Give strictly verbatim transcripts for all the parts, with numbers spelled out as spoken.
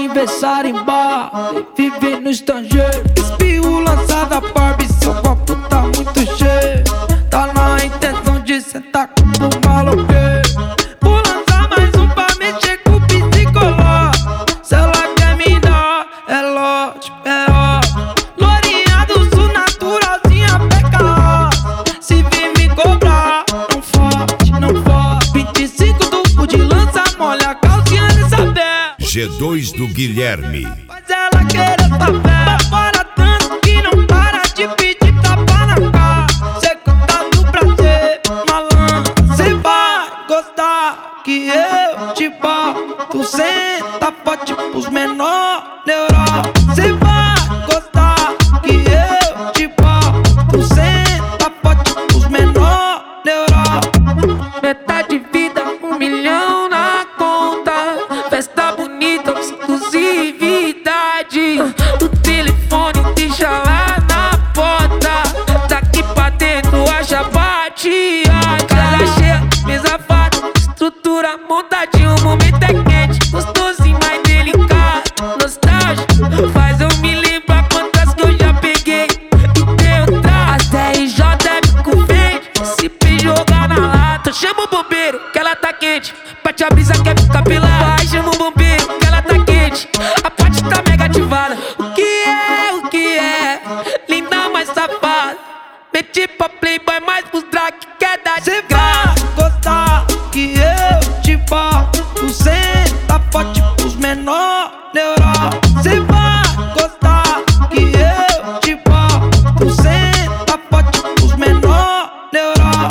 aniversário em bar, viver no estrangeiro. Espirro lançada Barbie, seu copo tá muito cheio. Tá na intenção de sentar com o maloqueiro. Vou lançar mais um pra mexer com o psicológico. Se ela quer me dar, é lógico, é óbvio. Lourinha do sul, naturalzinha, peca ó. Se vir me cobrar, não fode, não fode. vinte e cinco duplo de lança, molha a calcinha dessa pé. G dois do Guilherme. Faz ela querer saber. Bafora tanto que não para de pedir tapa na cara. Cê tá do prazer, malandro. Cê vai gostar que eu te boto. Senta forte pros menor neural. Cê vai gostar que eu te boto. Senta forte pros menor neural. Metade de vida, um milhão na conta. Festa bonita, exclusividade. Do telefone deixa lá na porta. Daqui pra dentro haja bate. Casa cheia, mesa farta, estrutura montadinho. O momento é quente, gostosinho, mais delicado. Nostálgico, faz eu me lembrar quantas que eu já peguei. E deu trás, as dez J é com verde. Se P jogar na lata, chama o bombeiro que ela tá quente. Bate a brisa quer ficar pelada. Vai, chama o bombeiro que ela tá quente. A parte tá mega ativada. O que é, o que é? Linda, mais safada. Meti pra playboy, mais pros drag que quer dar de graça. Cê vai gostar que eu te boto. Senta forte pros menor neural. Cê vai gostar que eu te boto. Senta forte pros menor neural.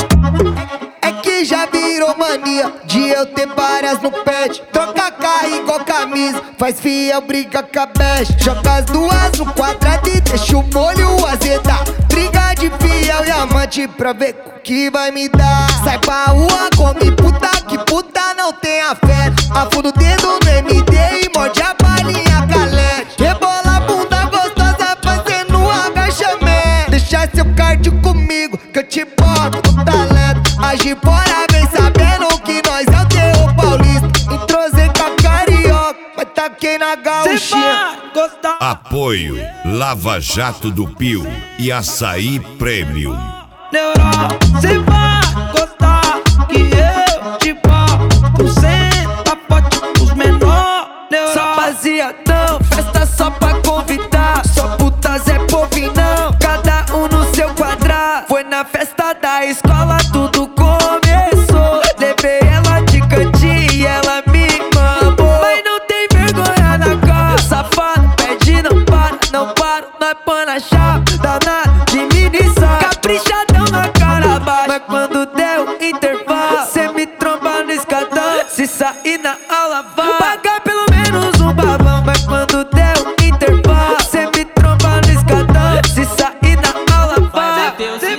É que já virou mania de eu ter várias no pet. Troca carro igual camisa, faz fiel, briga com a best. Joga as duas no quadrado e deixa o molho azedar. Briga de fiel e amante pra ver o que vai me dar. Sai pra rua, come puta, que puta não tem afeto. Afunda o dedo no M D e morde a balinha calete. Rebola a bunda gostosa fazendo um agachamento. Deixa seu cardio comigo que eu te boto no talento. Agir fora, vem sabendo que nós é o terror paulista. Entrosei com a carioca, mas taquei na gauchinha. Gostar. Apoio Lava Jato do Pio e Açaí Premium. Neural, cê vai gostar que eu te boto. Senta forte pros menor neural. Só baseadão, festa só pra convidar. Só putas é povinão, cada um no seu quadrado. Foi na festa da escola, tudo começou. Levei ela de cantinho e ela me mamou. Mas não tem vergonha na cara, safado, pede não para, não paro. Nós põe na chave, danado de munição. Caprichadão na cara baixa, mas quando deu intervalo, cê me tromba no escadão. Se sair na aula vai pagar pelo menos um babão. Mas quando deu intervalo, cê me tromba no escadão. Se sair na aula vai.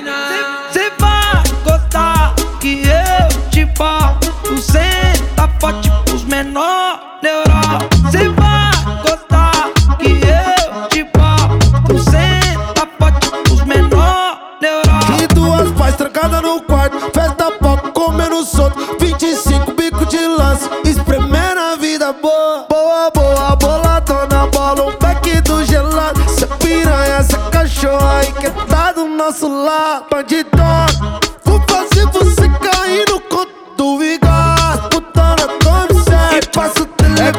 Cê vai gostar que eu te boto. Senta forte pros menor neural. Cê vai gostar que eu te boto. Senta forte pros menor neural. E duas pais trancadas no quarto, festa pop comendo solto. Vinte e cinco bico de lança, espremendo a vida boa. Boa, boa, boladona, bola um pack do gelado. Cê piranha, cê cachorro aí que tá do nosso lado. Bandidona, vou fazer você cair no conto do Vigas. Putana, tome sério e passa o telefone.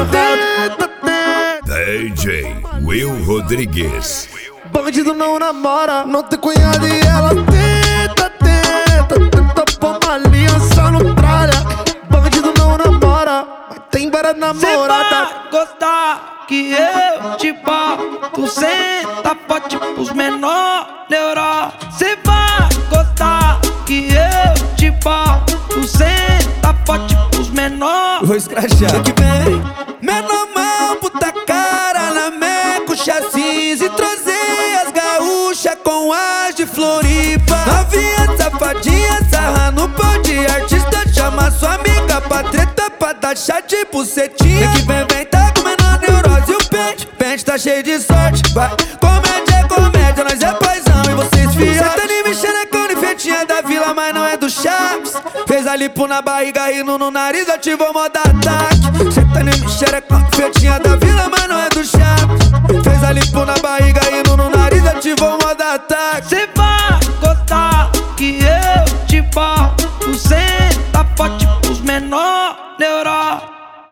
D J Will Rodrigues. Bandido não namora, não tem cunhada e ela tenta, tenta, tenta pôr uma aliança no tralha. Bandido não namora, mas tem várias Cê namoradas. vai gostar que eu te boto. Senta forte pros menor neural. Cê vai gostar que eu te boto. Senta forte pros menor. Vou escrachar. Que vem menor mão, puta cara na meco, chassis e trozei as gaúcha com as de Floripa. Novinha safadinha, sarra no pão de artista. Chama sua amiga pra treta, pra dar chá de bucetinha. Que vem, vem, tá comendo a neurose e o pente. Pente tá cheio de sorte, vai. Comédia é comédia, nós é paizão e vocês fiam. Cê tá nem mexendo com a feitinha da vila, mas não é do Chaves. Fez a lipo na barriga, rindo no nariz, ativou modo ataque. Cê tá nem xereca, feitinha da vila, mas não é do Chaves. Fez a lipo na barriga.